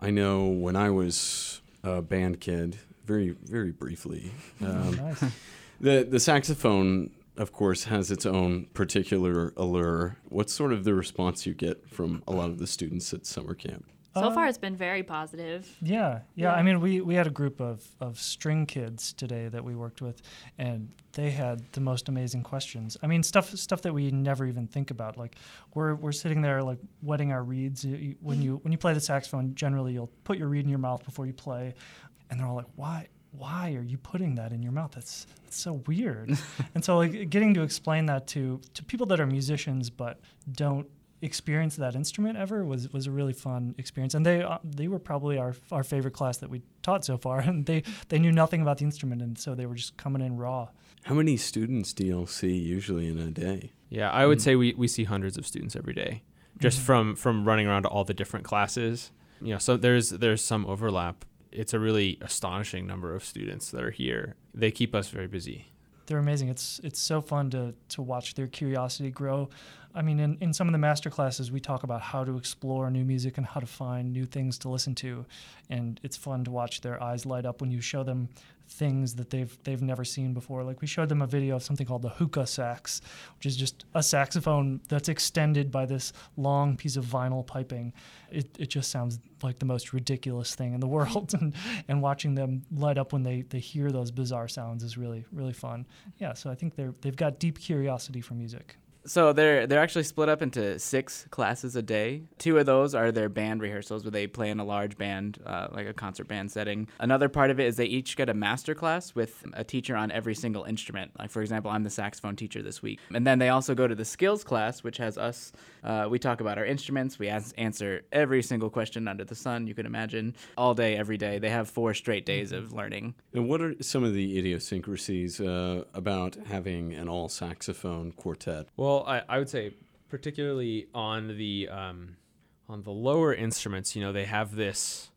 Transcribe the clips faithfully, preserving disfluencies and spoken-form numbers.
I know when I was a band kid, very, very briefly, um, Nice. the, the saxophone, of course, has its own particular allure. What's sort of the response you get from a lot of the students at summer camp? So Uh, far, it's been very positive. Yeah, yeah. Yeah. I mean, we, we had a group of, of string kids today that we worked with, and they had the most amazing questions. I mean, stuff stuff that we never even think about. Like, we're we're sitting there like wetting our reeds. You- you- When you when you play the saxophone, generally you'll put your reed in your mouth before you play, and they're all like, "Why? Why are you putting that in your mouth? That's that's so weird." And so, like, getting to explain that to to people that are musicians but don't experience that instrument ever was was a really fun experience, and they uh, they were probably our our favorite class that we taught so far, and they they knew nothing about the instrument, and so they were just coming in raw. How many students do y'all see usually in a day? Yeah, I would Mm. say we, we see hundreds of students every day, just Mhm. from from running around to all the different classes. You know, so there's there's some overlap. It's a really astonishing number of students that are here. They keep us very busy. They're amazing. It's it's so fun to to watch their curiosity grow. I mean, in, in some of the master classes, we talk about how to explore new music and how to find new things to listen to, and it's fun to watch their eyes light up when you show them things that they've they've never seen before. Like, we showed them a video of something called the hookah sax, which is just a saxophone that's extended by this long piece of vinyl piping. It it just sounds like the most ridiculous thing in the world, and and watching them light up when they, they hear those bizarre sounds is really really fun. Yeah, so I think they're they've got deep curiosity for music. So they're they're actually split up into six classes a day. Two of those are their band rehearsals, where they play in a large band, uh, like a concert band setting. Another part of it is they each get a master class with a teacher on every single instrument. Like, for example, I'm the saxophone teacher this week. And then they also go to the skills class, which has us. Uh, we talk about our instruments. We as- answer every single question under the sun you could imagine, all day, every day. They have four straight days of learning. And what are some of the idiosyncrasies uh, about having an all saxophone quartet? Well, I, I would say particularly on the um, on the lower instruments, you know, they have this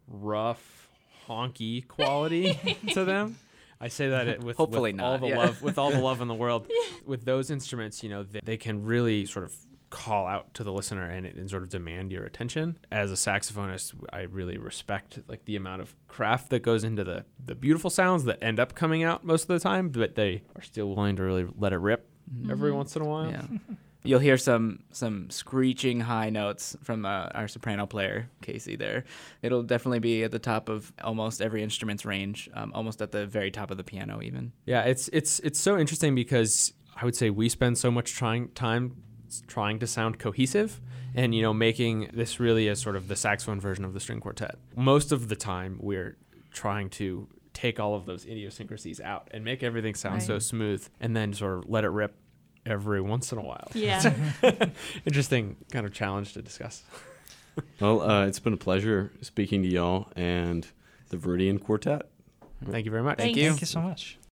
rough, honky quality to them. I say that it with, Hopefully with not, all the yeah. love with all the love in the world. With those instruments, you know, they, they can really sort of call out to the listener and, and sort of demand your attention. As a saxophonist, I really respect like the amount of craft that goes into the the beautiful sounds that end up coming out most of the time, but they are still willing to really let it rip every once in a while. Yeah. You'll hear some some screeching high notes from uh, our soprano player, Casey, there. It'll definitely be at the top of almost every instrument's range, um, almost at the very top of the piano even. Yeah, it's it's it's so interesting because I would say we spend so much trying time trying to sound cohesive and, you know, making this really as sort of the saxophone version of the string quartet. Most of the time we're trying to take all of those idiosyncrasies out and make everything sound so Right. smooth and then sort of let it rip every once in a while. Yeah. Interesting kind of challenge to discuss. Well, uh, it's been a pleasure speaking to y'all and the Viridian Quartet. Thank you very much. Thank Thanks. you. Thank you so much.